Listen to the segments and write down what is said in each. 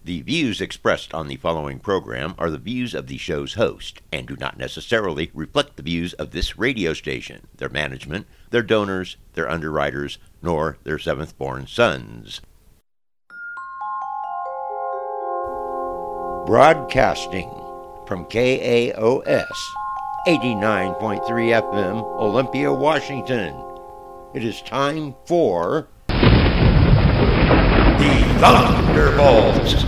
The views expressed on the following program are the views of the show's host and do not necessarily reflect the views of this radio station, their management, their donors, their underwriters, nor their seventh-born sons. Broadcasting from KAOS 89.3 FM, Olympia, Washington. It is time for the Thunderbolts.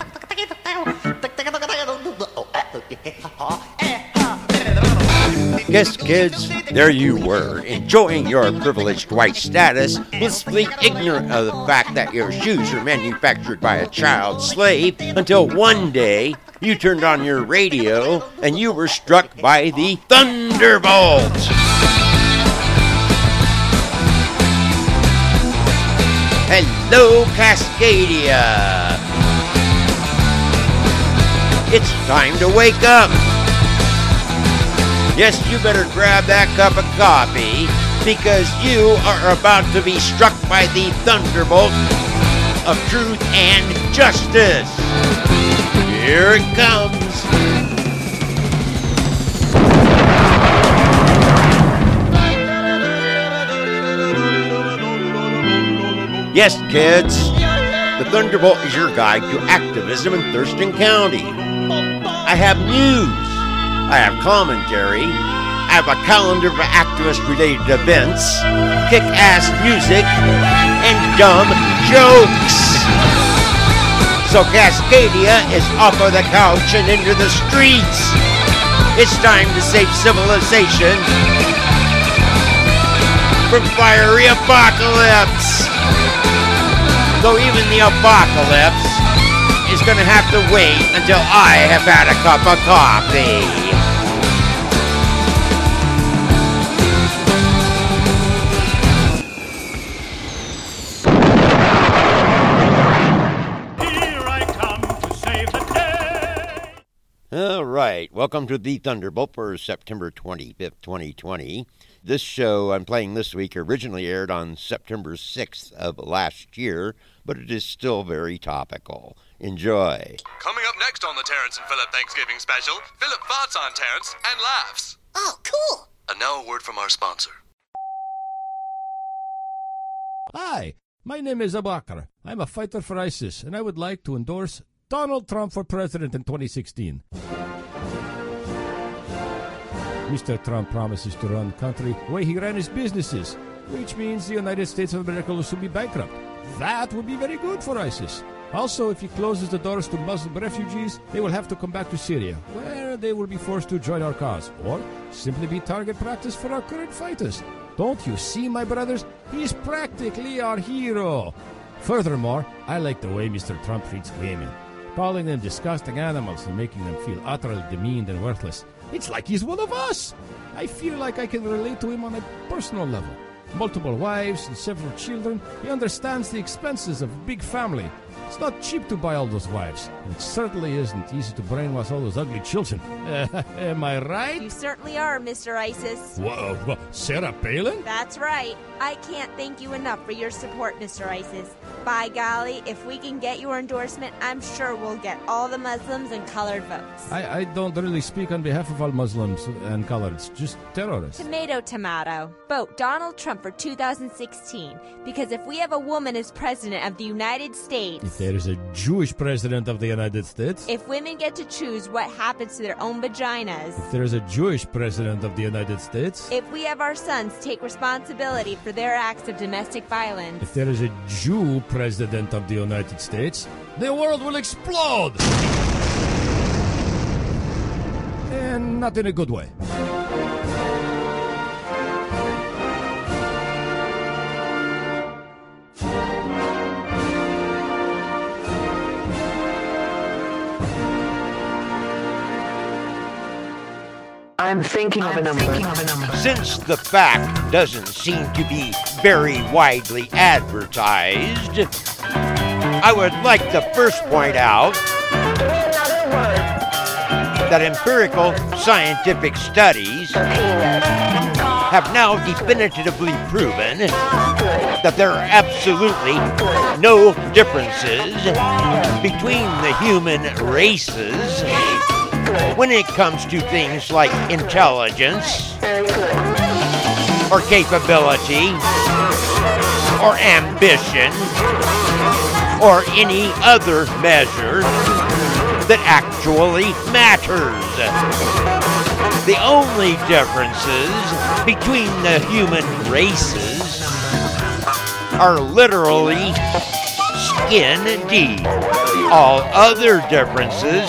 Yes, kids, there you were, enjoying your privileged white status, blissfully ignorant of the fact that your shoes are manufactured by a child slave, until one day you turned on your radio and you were struck by the Thunderbolts. Hello, Cascadia. It's time to wake up. Yes, you better grab that cup of coffee because you are about to be struck by the thunderbolt of truth and justice. Here it comes. Yes, kids, the Thunderbolt is your guide to activism in Thurston County. I have news. I have commentary. I have a calendar of activist-related events, kick-ass music, and dumb jokes. So Cascadia is off of the couch and into the streets. It's time to save civilization from fiery apocalypse. Though even the apocalypse is going to have to wait until I have had a cup of coffee. Here I come to save the day. All right, welcome to the Thunderbolt for September 25th, 2020. This show I'm playing this week originally aired on September 6th of last year, but it is still very topical. Enjoy. Coming up next on the Terrence and Phillip Thanksgiving special, Phillip farts on Terrence and laughs. Oh, cool. And now a word from our sponsor. Hi, my name is Abakar. I'm a fighter for ISIS, and I would like to endorse Donald Trump for president in 2016. Mr. Trump promises to run the country the way he ran his businesses, which means the United States of America will soon be bankrupt. That would be very good for ISIS. Also, if he closes the doors to Muslim refugees, they will have to come back to Syria, where they will be forced to join our cause, or simply be target practice for our current fighters. Don't you see, my brothers? He's practically our hero. Furthermore, I like the way Mr. Trump treats women, calling them disgusting animals and making them feel utterly demeaned and worthless. It's like he's one of us. I feel like I can relate to him on a personal level. Multiple wives and several children. He understands the expenses of a big family. It's not cheap to buy all those wives, and it certainly isn't easy to brainwash all those ugly children. Am I right? You certainly are, Mr. ISIS. Whoa, Sarah Palin? That's right. I can't thank you enough for your support, Mr. ISIS. By golly, if we can get your endorsement, I'm sure we'll get all the Muslims and colored votes. I don't really speak on behalf of all Muslims and coloreds, just terrorists. Tomato, tomato. Vote Donald Trump for 2016, because if we have a woman as president of the United States... If there is a Jewish president of the United States... If women get to choose what happens to their own vaginas... If there is a Jewish president of the United States... If we have our sons take responsibility for their acts of domestic violence... If there is a Jew president of the United States, the world will explode! And not in a good way. I'm thinking of a number. Since the fact doesn't seem to be very widely advertised, I would like to first point out that empirical scientific studies have now definitively proven that there are absolutely no differences between the human races when it comes to things like intelligence or capability or ambition or any other measure that actually matters. The only differences between the human races are literally skin deep. All other differences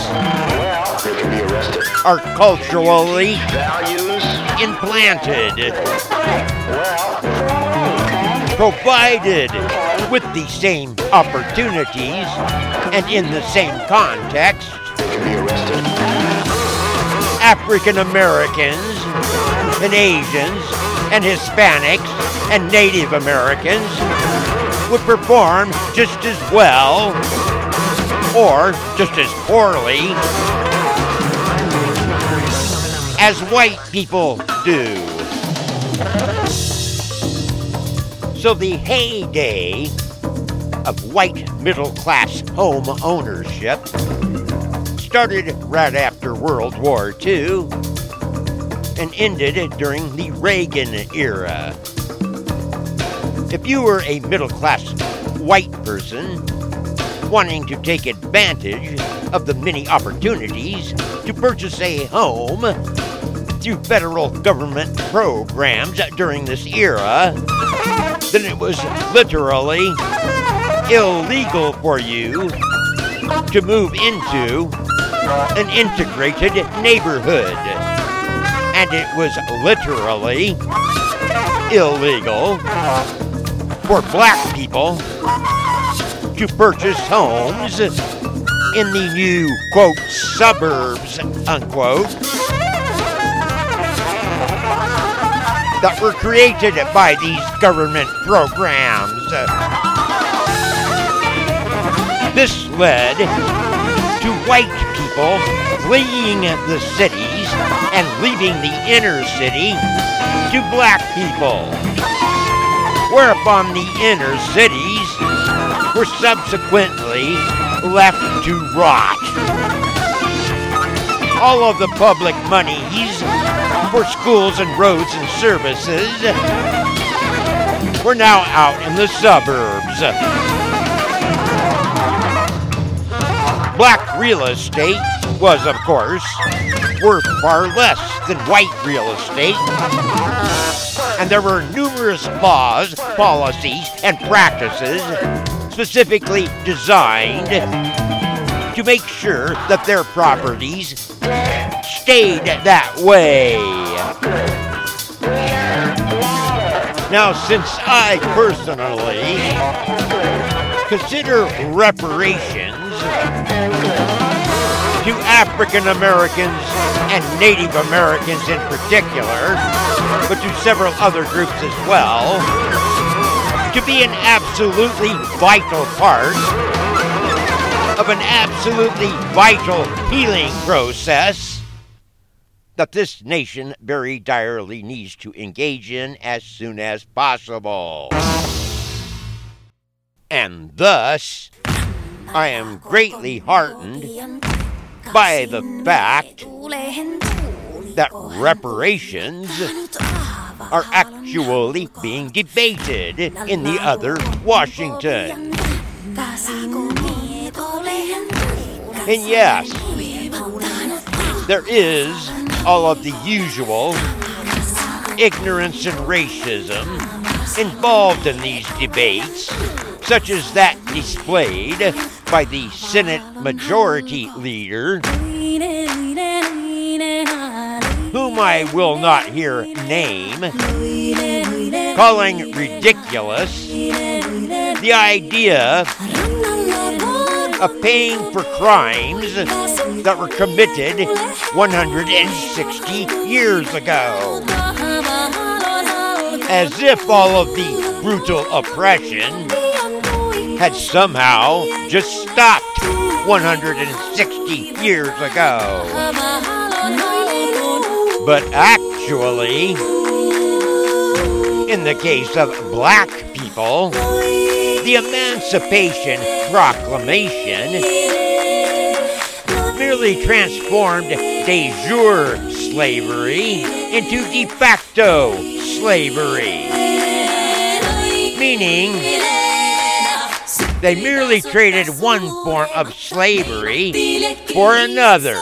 are culturally implanted, provided with the same opportunities and in the same context. African Americans and Asians and Hispanics and Native Americans would perform just as well or just as poorly as white people do. So the heyday of white middle-class home ownership started right after World War II and ended during the Reagan era. If you were a middle-class white person wanting to take advantage of the many opportunities to purchase a home through federal government programs during this era, then it was literally illegal for you to move into an integrated neighborhood. And it was literally illegal for black people to purchase homes in the new, quote, suburbs, unquote, that were created by these government programs. This led to white people fleeing the cities and leaving the inner city to black people, whereupon the inner cities were subsequently left to rot. All of the public monies for schools and roads and services were now out in the suburbs. Black real estate was, of course, worth far less than white real estate, and there were numerous laws, policies, and practices specifically designed to make sure that their properties stayed that way. Now, since I personally consider reparations to African Americans and Native Americans in particular, but to several other groups as well, to be an absolutely vital part of an absolutely vital healing process that this nation very direly needs to engage in as soon as possible. And thus, I am greatly heartened by the fact that reparations are actually being debated in the other Washington. And yes, there is all of the usual ignorance and racism involved in these debates, such as that displayed by the Senate Majority Leader, whom I will not here name, calling ridiculous the idea of paying for crimes that were committed 160 years ago. As if all of the brutal oppression had somehow just stopped 160 years ago. But actually, In the case of black people, the Emancipation Proclamation merely transformed de jure slavery into de facto slavery, meaning they merely traded one form of slavery for another.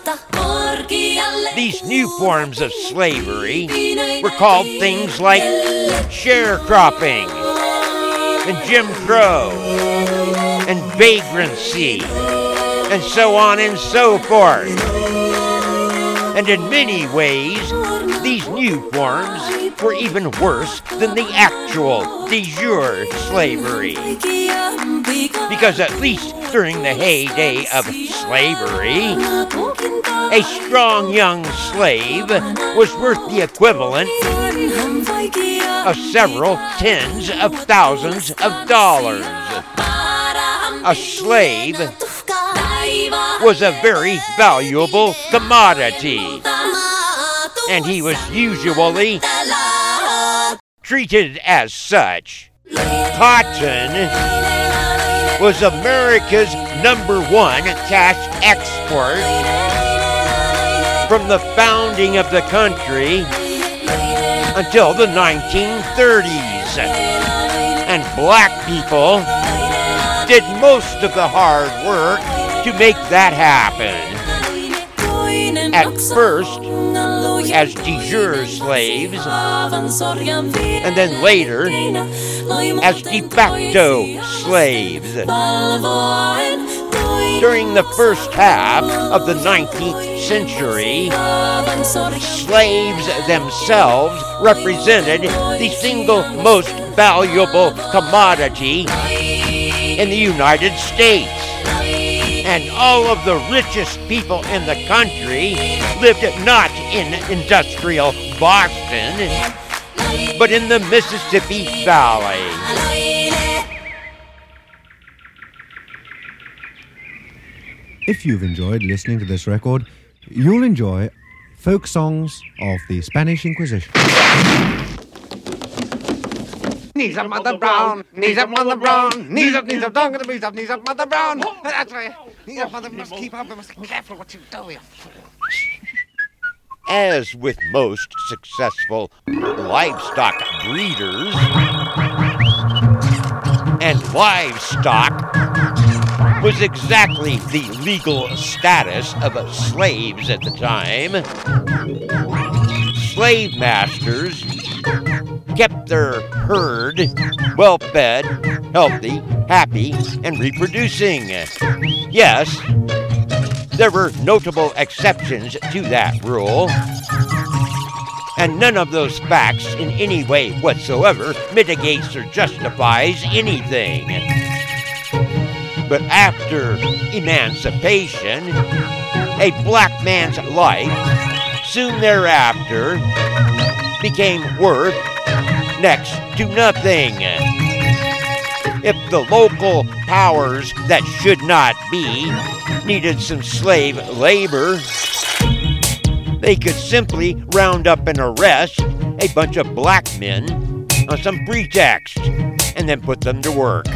These new forms of slavery were called things like sharecropping and Jim Crow and vagrancy and so on and so forth. And in many ways, these new forms were even worse than the actual de jure slavery. Because at least during the heyday of slavery, a strong young slave was worth the equivalent of several tens of thousands of dollars. A slave was a very valuable commodity, and he was usually treated as such. Cotton was America's #1 cash export from the founding of the country until the 1930s. And black people did most of the hard work to make that happen. At first, as de jure slaves, and then later as de facto slaves. During the first half of the 19th century, slaves themselves represented the single most valuable commodity in the United States. And all of the richest people in the country lived not in industrial Boston, but in the Mississippi Valley. If you've enjoyed listening to this record, you'll enjoy folk songs of the Spanish Inquisition. Knees up, Mother Brown. Knees up, Mother Brown. Knees up, don't get the knees up, Mother Brown. That's right. Knees up, Mother. Must keep up. Must be careful what you do. You fool. As with most successful livestock breeders and livestock was exactly the legal status of slaves at the time. Slave masters kept their herd well-fed, healthy, happy, and reproducing. Yes, there were notable exceptions to that rule, and none of those facts in any way whatsoever mitigates or justifies anything. But after emancipation, a black man's life soon thereafter became worth next to nothing. If the local powers that should not be needed some slave labor, they could simply round up and arrest a bunch of black men on some pretext and then put them to work.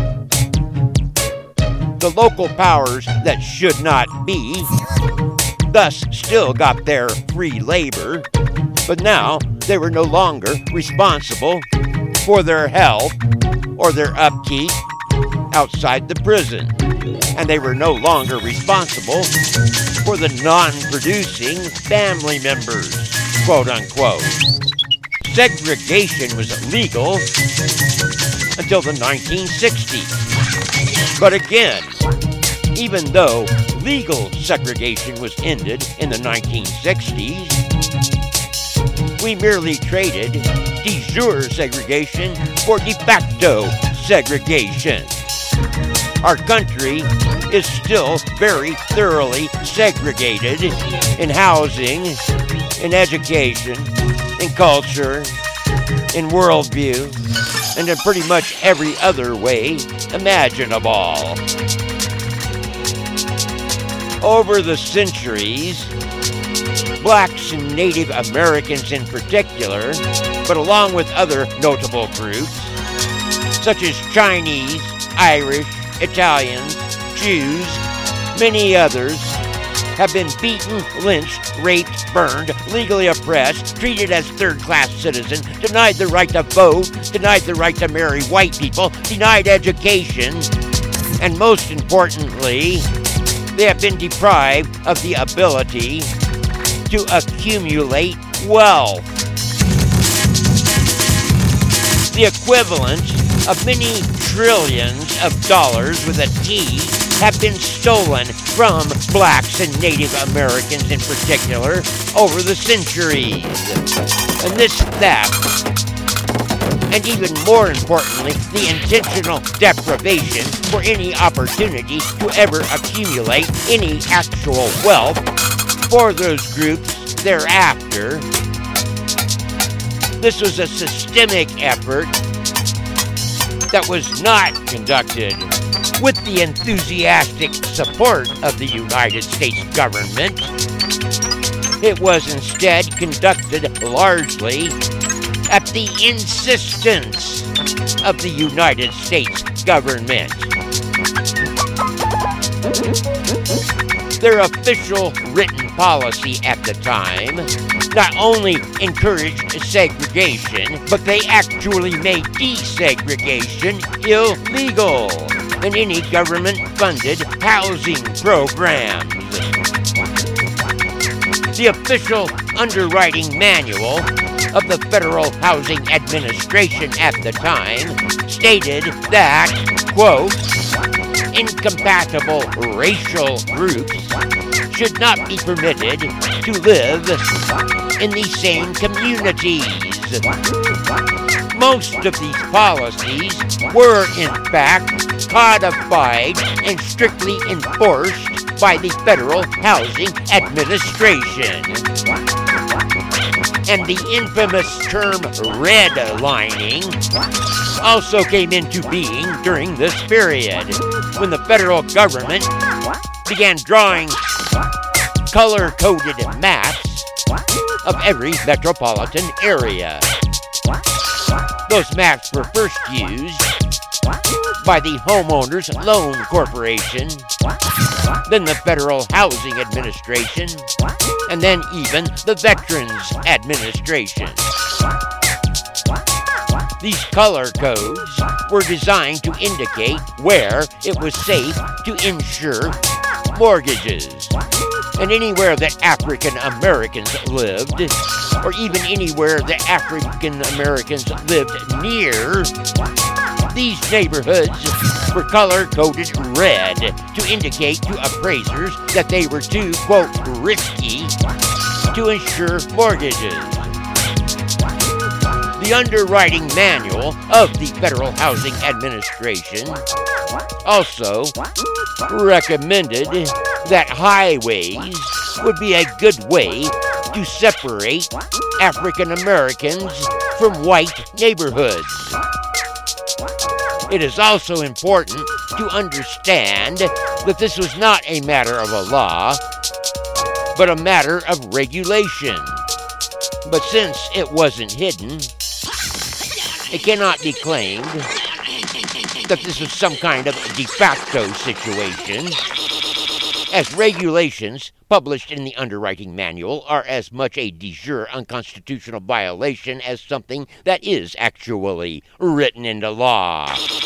The local powers that should not be thus still got their free labor, but now they were no longer responsible for their health or their upkeep outside the prison, and they were no longer responsible for the non-producing family members, quote unquote. Segregation was legal until the 1960s. But again, even though legal segregation was ended in the 1960s, we merely traded de jure segregation for de facto segregation. Our country is still very thoroughly segregated in housing, in education, in culture, in worldview, and in pretty much every other way imaginable. Over the centuries, blacks and Native Americans in particular, but along with other notable groups, such as Chinese, Irish, Italians, Jews, many others, have been beaten, lynched, raped, burned, legally oppressed, treated as third-class citizens, denied the right to vote, denied the right to marry white people, denied education, and most importantly, they have been deprived of the ability to accumulate wealth. The equivalent of many trillions of dollars with a T have been stolen from blacks and Native Americans in particular over the centuries. And this theft, and even more importantly, the intentional deprivation for any opportunity to ever accumulate any actual wealth for those groups thereafter. This was a systemic effort that was not conducted with the enthusiastic support of the United States government. It was instead conducted largely at the insistence of the United States government. Their official written policy at the time not only encouraged segregation, but they actually made desegregation illegal in any government-funded housing programs. The official underwriting manual of the Federal Housing Administration at the time stated that, quote, incompatible racial groups should not be permitted to live in the same communities. Most of these policies were, in fact, codified and strictly enforced by the Federal Housing Administration. And the infamous term redlining also came into being during this period, when the federal government began drawing color-coded maps of every metropolitan area. Those maps were first used by the Homeowners Loan Corporation, then the Federal Housing Administration, and then even the Veterans Administration. These color codes were designed to indicate where it was safe to insure mortgages. And anywhere that African Americans lived, or even anywhere that African Americans lived near, these neighborhoods were color-coded red to indicate to appraisers that they were too, quote, risky to insure mortgages. The underwriting manual of the Federal Housing Administration also recommended that highways would be a good way to separate African Americans from white neighborhoods. It is also important to understand that this was not a matter of a law, but a matter of regulation. But since it wasn't hidden, it cannot be claimed that this was some kind of de facto situation, as regulations published in the underwriting manual are as much a de jure unconstitutional violation as something that is actually written into law.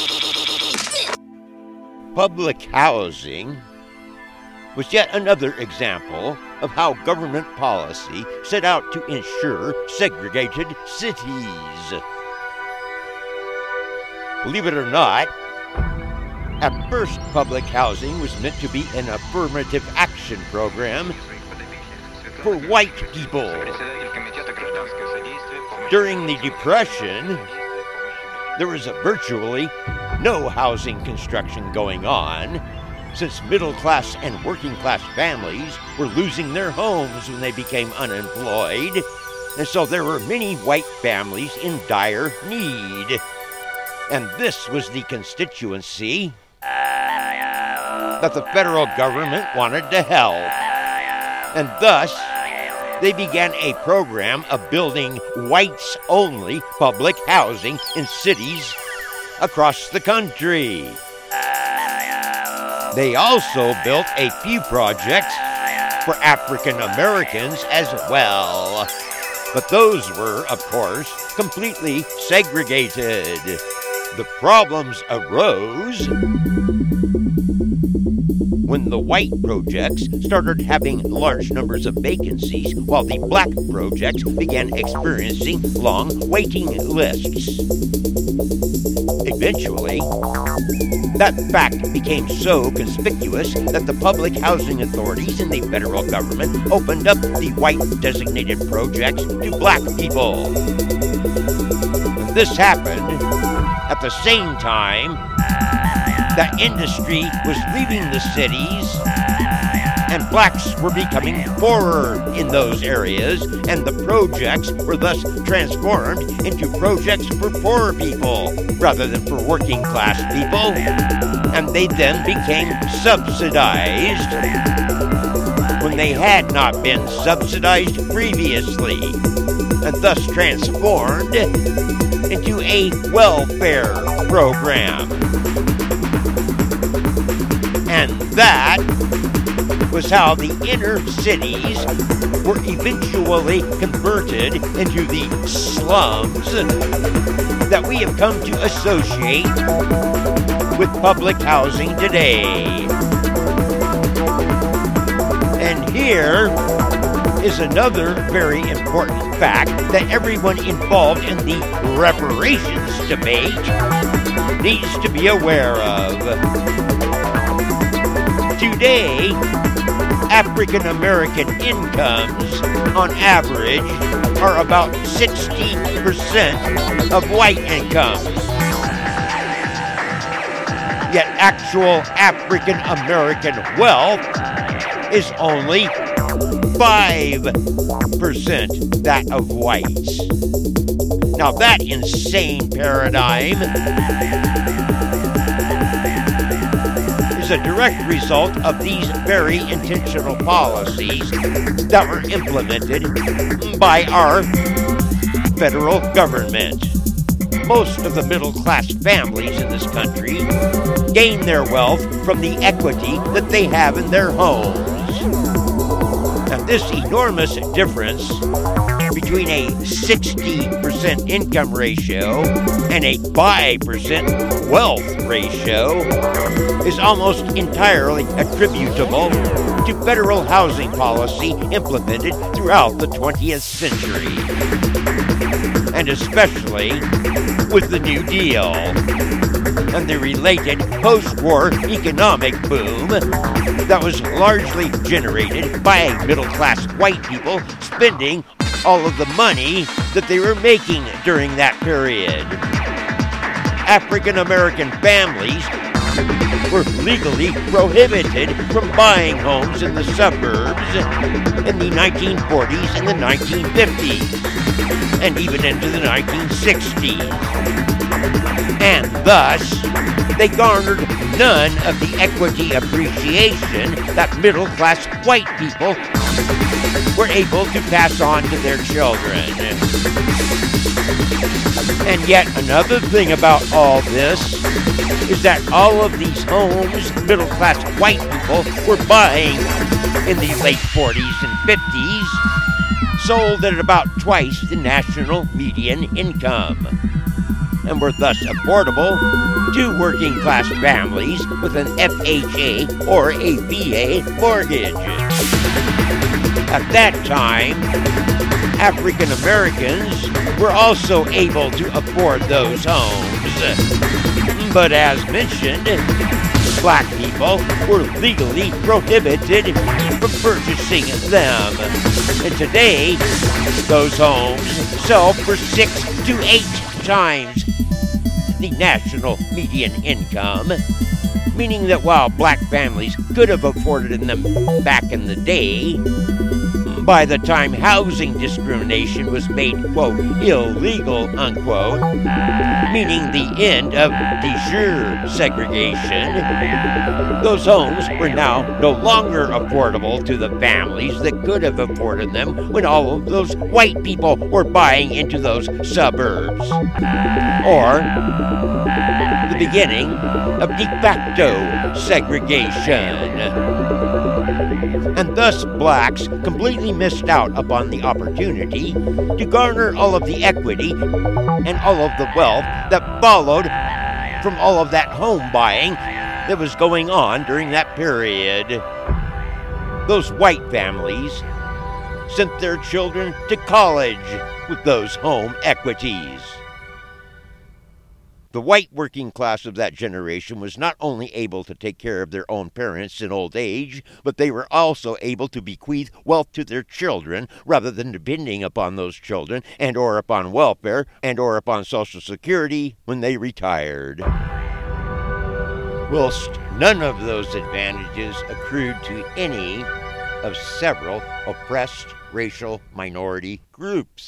Public housing was yet another example of how government policy set out to ensure segregated cities. Believe it or not, at first public housing was meant to be an affirmative action program for white people. During the Depression, there was virtually no housing construction going on, since middle-class and working-class families were losing their homes when they became unemployed, and so there were many white families in dire need. And this was the constituency that the federal government wanted to help. And thus, they began a program of building whites-only public housing in cities across the country. They also built a few projects for African Americans as well. But those were, of course, completely segregated. The problems arose when the white projects started having large numbers of vacancies, while the black projects began experiencing long waiting lists. Eventually, that fact became so conspicuous that the public housing authorities in the federal government opened up the white designated projects to black people. This happened at the same time that industry was leaving the cities and blacks were becoming poorer in those areas, and the projects were thus transformed into projects for poor people rather than for working class people, and they then became subsidized when they had not been subsidized previously, and thus transformed into a welfare program. And that was how the inner cities were eventually converted into the slums that we have come to associate with public housing today. And here is another very important fact that everyone involved in the reparations debate needs to be aware of. Today, African American incomes, on average, are about 60% of white incomes. Yet actual African American wealth is only 5% that of whites. Now that insane paradigm is a direct result of these very intentional policies that were implemented by our federal government. Most of the middle-class families in this country gain their wealth from the equity that they have in their homes. And this enormous difference between a 60% income ratio and a 5% wealth ratio is almost entirely attributable to federal housing policy implemented throughout the 20th century, and especially with the New Deal and the related post-war economic boom that was largely generated by middle-class white people spending all of the money that they were making during that period. African American families were legally prohibited from buying homes in the suburbs in the 1940s and the 1950s, and even into the 1960s. And thus, they garnered none of the equity appreciation that middle-class white people were able to pass on to their children. And yet another thing about all this is that all of these homes middle-class white people were buying in the late 40s and 50s sold at about twice the national median income, and were thus affordable to working-class families with an FHA or a VA mortgage. At that time, African Americans were also able to afford those homes. But as mentioned, black people were legally prohibited from purchasing them. And today, those homes sell for 6 to 8 times the national median income, meaning that while black families could have afforded them back in the day, By the time housing discrimination was made, quote, illegal, unquote, meaning the end of de jure segregation, those homes were now no longer affordable to the families that could have afforded them when all of those white people were buying into those suburbs. Or the beginning of de facto segregation. And thus blacks completely missed out upon the opportunity to garner all of the equity and all of the wealth that followed from all of that home buying that was going on during that period. Those white families sent their children to college with those home equities. The white working class of that generation was not only able to take care of their own parents in old age, but they were also able to bequeath wealth to their children rather than depending upon those children and or upon welfare and or upon Social Security when they retired. Whilst none of those advantages accrued to any of several oppressed racial minority groups.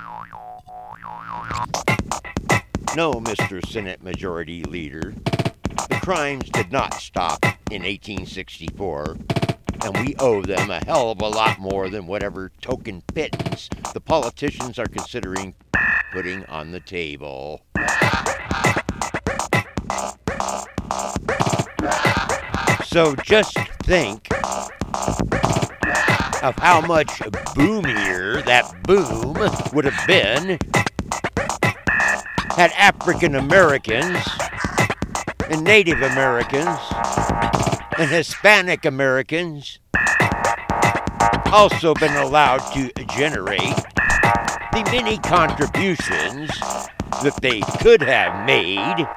No, Mr. Senate Majority Leader, the crimes did not stop in 1864, and we owe them a hell of a lot more than whatever token pittance the politicians are considering putting on the table. So just think of how much boomier that boom would have been had African Americans and Native Americans and Hispanic Americans also been allowed to generate the many contributions that they could have made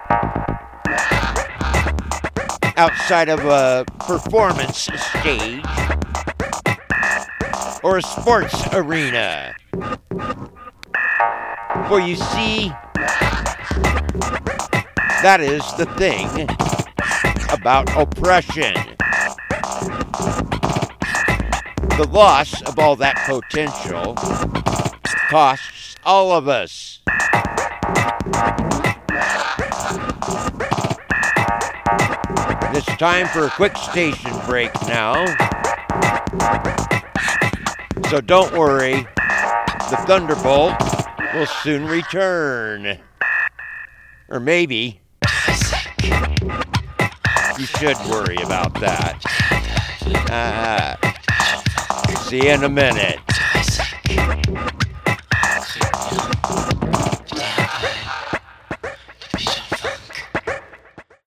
outside of a performance stage or a sports arena. For you see, that is the thing about oppression. The loss of all that potential costs all of us. It's time for a quick station break now. So don't worry, the Thunderbolt will soon return. Or maybe you should worry about that. See you in a minute.